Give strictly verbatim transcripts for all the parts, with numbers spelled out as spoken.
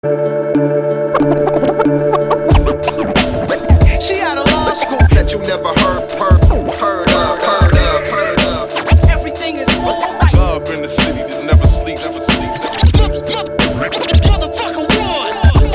She had a law school that you never heard, heard, heard of, heard of, heard of. Everything is alright. Love in the city that never sleeps, never sleeps, never sleeps. Motherfucker one.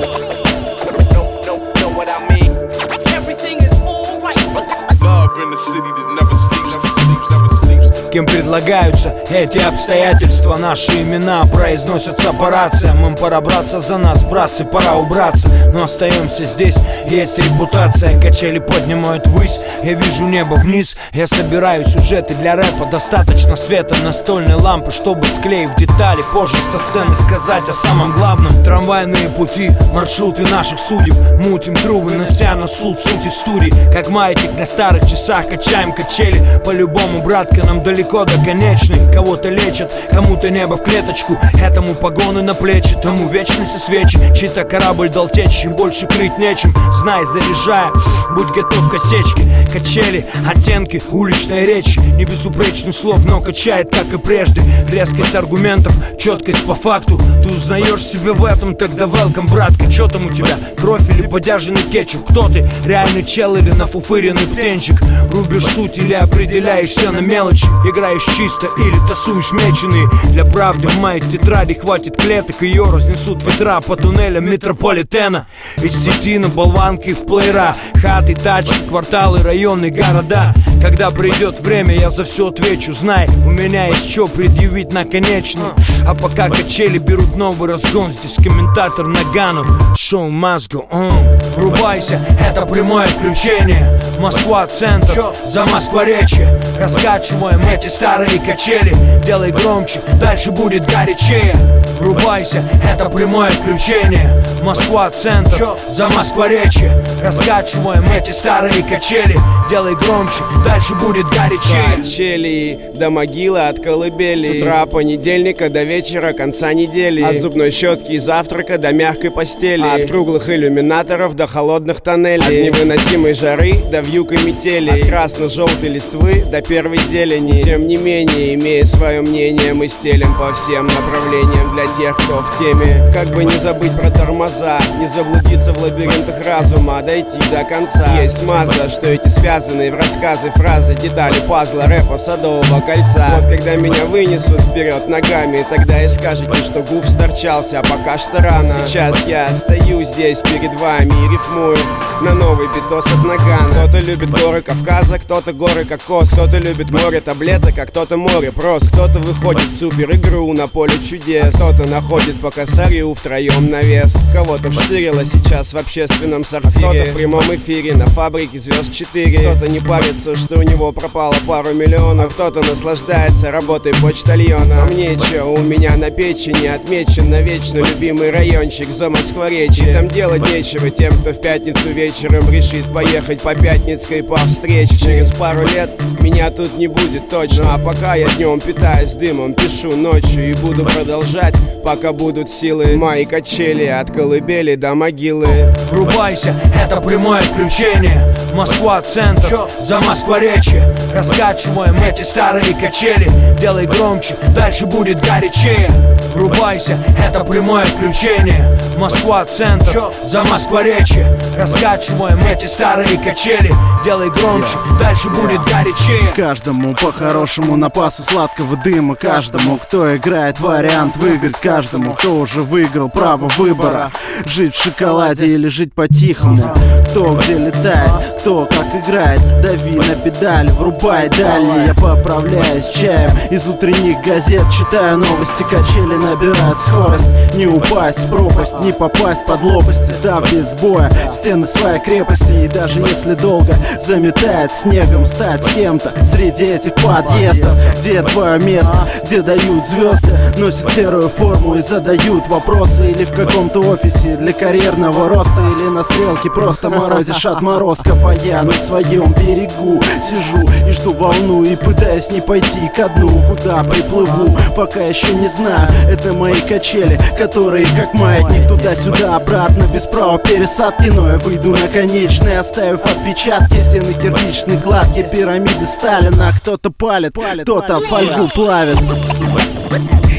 Know, know, know what I mean? Everything is alright. Love in the city that never sleeps, never sleeps, never sleeps. Кем предлагаются эти обстоятельства, наши имена произносятся по рациям. Им пора браться за нас, братцы, пора убраться. Но остаемся здесь, есть репутация. Качели поднимают ввысь, я вижу небо вниз. Я собираю сюжеты для рэпа, достаточно света настольной лампы, чтобы, склеив детали, позже со сцены сказать о самом главном. Трамвайные пути, маршруты наших судеб, мутим трубы, нося на суд суть истории. Как маятник на старых часах, качаем качели. По-любому, братка, нам далеко до конечной. Кого-то лечат, кому-то небо в клеточку, этому погоны на плечи, тому вечности свечи. Чей-то корабль дал течь, чем больше крыть нечем. Знай, заряжая, будь готов к осечке. Качели, оттенки уличной речи, не безупречных слов, но качает, как и прежде. Резкость аргументов, четкость по факту. Ты узнаешь себя в этом, тогда welcome, братка. Чё там у тебя, кровь или подержанный кетчуп? Кто ты, реальный чел или нафуфыренный птенчик? Рубишь суть или определяешься на мелочи? Играешь чисто или тасуешь меченые? Для правды в моей тетради хватит клеток, ее разнесут ветра по туннелям метрополитена. Из сети на болванки в плеера, хаты, тачки, кварталы, районы, города. Когда придет время, я за все отвечу. Знай, у меня есть что предъявить наконечно. А пока качели берут новый разгон, здесь комментатор Нагану. Шоу must go on. Врубайся, это прямое включение. Москва, центр, за Москворечье. Раскачиваем эти старые качели. Делай громче, дальше будет горячее. Врубайся, это прямое включение. Москва, центр, за Москворечье. Раскачиваем эти старые качели. Делай громче, дальше будет горячее. Качели до могилы от колыбели. С утра понедельника до вечера конца недели. От зубной щетки и завтрака до мягкой постели. От круглых иллюминаторов до холодных тоннелей. От невыносимой жары до вьюг и метели. От красно-желтой листвы до первой зелени. Тем не менее, имея свое мнение, мы стелим по всем направлениям для тех, кто в теме. Как бы не забыть про тормоза, не заблудиться в лабиринтах разума, дойти до конца. Есть маза, что эти связанные в рассказы фразы, детали пазла рэпа Садового кольца. Вот когда меня вынесут вперед ногами, тогда и скажете, что гуф сторчался, а пока что рано. Сейчас я стою здесь перед вами и рифмую на новый битос от Нагана. Кто-то любит горы Кавказа, кто-то горы Кокос, кто-то любит море таблеток, а кто-то море прост. Кто-то выходит в супер игру на поле чудес, кто-то находит по косарю втроем навес. Кого-то вштырило сейчас в общественном сортире, кто-то в прямом эфире на фабрике звезд четыре. Кто-то не парится, что у него пропало пару миллионов, кто-то наслаждается работой почтальона. А мне чё, у меня на печени отмечен навечно любимый райончик за Москворечье. Там делать нечего тем, кто в пятницу вечером решит поехать по Пятницкой по встрече. Через пару лет меня тут не будет точно, а пока я днем питаюсь дымом, пишу ночью и буду продолжать, пока будут силы. Мои качели от колыбели до могилы. Врубайся, это прямое включение. Москва, центр, за Москворечье. Раскачиваем эти старые качели. Делай громче, дальше будет горячее. Врубайся, это прямое включение. Москва, центр, за Москворечье. Раскачиваем эти старые качели. Делай громче, дальше будет горячее. Каждому по-хорошему напасы сладкого дыма. Каждому, кто играет вариант выиграть. Каждому, кто уже выиграл право выбора. Жить в шоколаде или жить по-тихому. Кто где летает, кто как играет. Дави на педаль, врубай дальний. Я поправляюсь чаем из утренних газет. Читаю новости, качели набирают скорость. Не упасть в пропасть, не попасть под лопасти. Сдав без боя стены своей крепости. И даже если долго заметает снегом, стать кем-то среди этих подъездов. Где твое место, где дают звезды, носят серую форму и задают вопросы. Или в каком-то офисе для карьерного роста, или на стрелке просто морозишь отморозков. А я на своем берегу сижу и жду волну, и пытаюсь не пойти ко дну. Куда приплыву, пока еще не знаю. Это мои качели, которые как маятник туда-сюда, обратно, без права пересадки. Но я выйду на конечный, оставив отпечатки. Стены кирпичной кладки, пирамиды Сталина. Кто-то палит, кто-то фольгу плавит.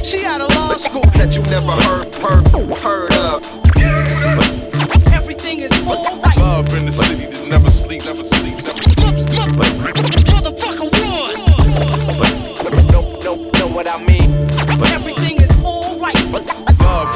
She out of law school that you never heard, heard, heard of. Everything is alright. Love in the city that never sleeps, never sleeps, never sleeps. Motherfucker, run! Know, know, know what I mean? Everything is alright.